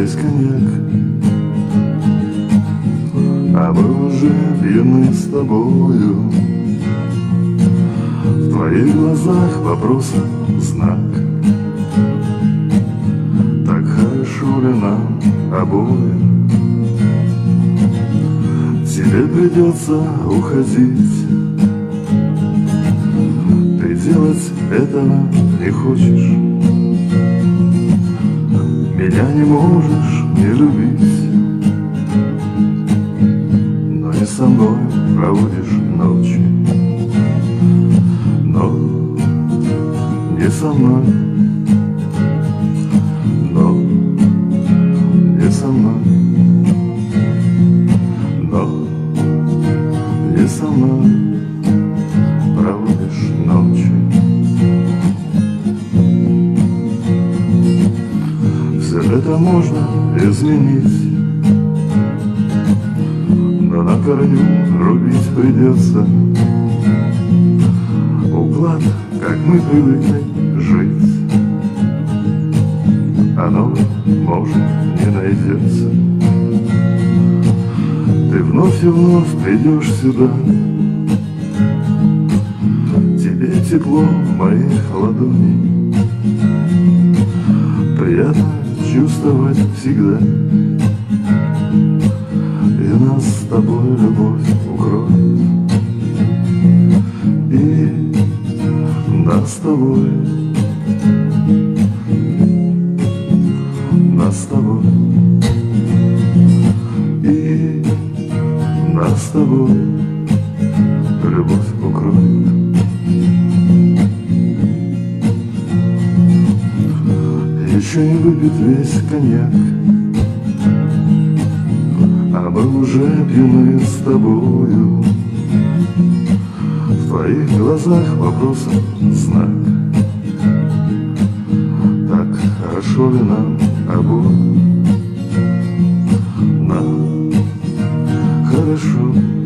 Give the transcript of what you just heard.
весь коньяк, а мы уже пьяны с тобою. В твоих глазах вопрос, знак. Так хорошо ли нам обоим? Тебе придется уходить. Ты делать этого не хочешь. Меня не можешь не любить, но не со мной проводишь ночи. Но не со мной, но не со мной, но не со мной проводишь ночи. Все это можно изменить, но на корню рубить придется уклад, как мы привыкли жить. Оно, может, не найдется. Ты вновь и вновь придешь сюда. Тебе тепло моих ладоней приятно чувствовать всегда. И нас с тобой любовь укроет, и нас с тобой, нас с тобой, и нас с тобой любовь укроет. Еще не выпит весь коньяк, а мы уже пьяны с тобою. В твоих глазах вопросом знак. Так хорошо ли нам обоим? Нам хорошо.